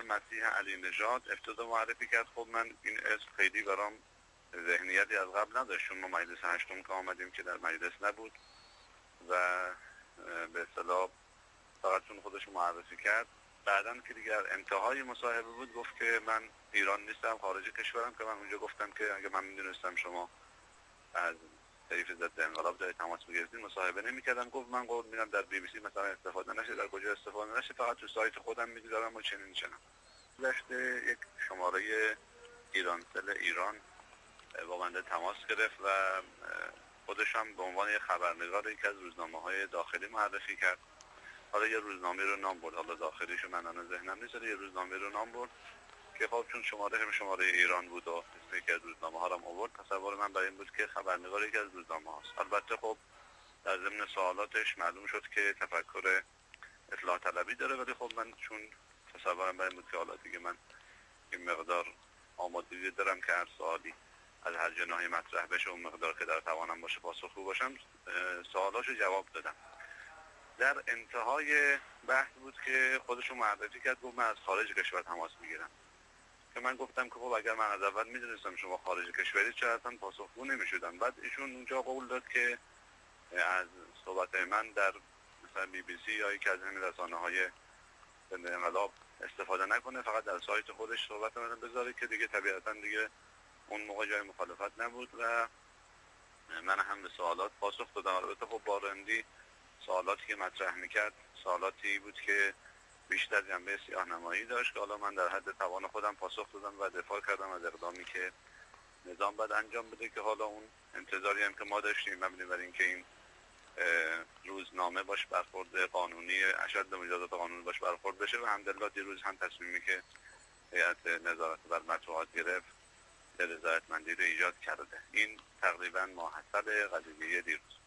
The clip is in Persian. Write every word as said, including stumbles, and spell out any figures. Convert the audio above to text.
مسیح علی نژاد ابتدا معرفی کرد. خب من این اسم خیلی برام ذهنیتی از قبل نداشت، چون ما مجلس هشتم که آمدیم که در مجلس نبود و به اصطلاح فقط چون خودش معرفی کرد. بعدن که دیگر انتهای مصاحبه بود گفت که من ایران نیستم، خارج کشورم، که من اونجا گفتم که اگه من میدونستم شما از طریق ضد انقلاب دارید تماس میگرفتید مصاحبه نمیکردم. گفت من قول میدم در بی بی سی مثلا استفاده نشه، در کجا استفاده نشه، فقط تو سایت خودم میگذارم و چنین چنان. گذشته یک شماره ایرانسل ایران با بنده تماس گرفت و خودش هم به عنوان یک خبرنگار یکی از روزنامه‌های داخلی معرفی کرد. حالا یه روزنامه رو نام برد، حالا داخلیشو من الان ذهنم نیست، یه روزنامه رو نام برد که خب چون شماره هم شماره ایران بود و اسم یکی از روزنامه ها رو هم آورد، تصور من برای این بود که خبرنگار یکی از روزنامه هاست. البته خب در ضمن سوالاتش معلوم شد که تفکر اطلاع طلبی داره، ولی خب من چون تصورم برای این بود که حالا دیگه من این مقدار آمادگی دارم که هر سوالی از هر جناحی مطرح بشه اون مقدار که در توانم باشه پاسخگو باشم، سوالاشو جواب دادم. در انتهای بحث بود که خودشو معرفی کرد، گفت من از خارج کشور تماس میگیرم. که من گفتم که خب اگر من از اول میدونستم شما خارج کشوری چرا اصلا پاسخگو نمیشدم. بعد ایشون اونجا قول داد که از صحبت من در مثلا بی بی سی یا یکی از همین رسانه‌های ضد انقلاب استفاده نکنه، فقط در سایت خودش صحبت من بذاره، که دیگه طبیعتا دیگه اون موقع جای مخالفت نبود و من هم به سوالات پاسخ دادم. البته خب بارندی سوالاتی که مطرح میکرد سوالاتی بود که بیشتر جنبه سیاه‌نمایی داشت که حالا من در حد توان خودم پاسخ دادم و دفاع کردم از اقدامی که نظام باید انجام بده، که حالا اون انتظاری هم که ما داشتیم مبنی بر اینکه این روزنامه باش برخورد قانونی اشد مجازات قانونی باش برخورد بشه و الحمدلله دیروز هم تصمیمی که هیئت نظارت بر مطبوعات گرفت رضایتمندی رو ایجاد کرده. این تقریبا ماحصل قضیه دیروز.